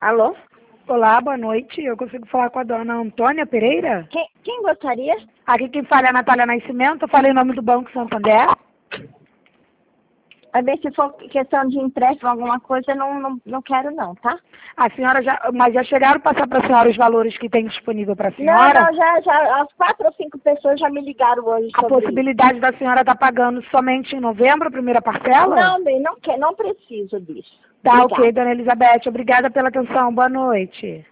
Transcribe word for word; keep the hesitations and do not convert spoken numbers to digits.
Alô? Olá, boa noite. Eu consigo falar com a dona Antônia Pereira? Quem, quem gostaria? Aqui quem fala é a Natália Nascimento. Eu falei em nome do Banco Santander. Vai ver se for questão de empréstimo, alguma coisa, eu não, não, não quero não, tá? A senhora já... Mas já chegaram a passar para a senhora os valores que tem disponível para a Não, senhora? não, já, já, as quatro ou cinco pessoas já me ligaram hoje A sobre possibilidade da senhora estar pagando somente em novembro, a primeira isso. parcela? Não, bem, não, quer, não preciso disso. Tá, Obrigada. ok, dona Elizabeth. Obrigada pela atenção. Boa noite.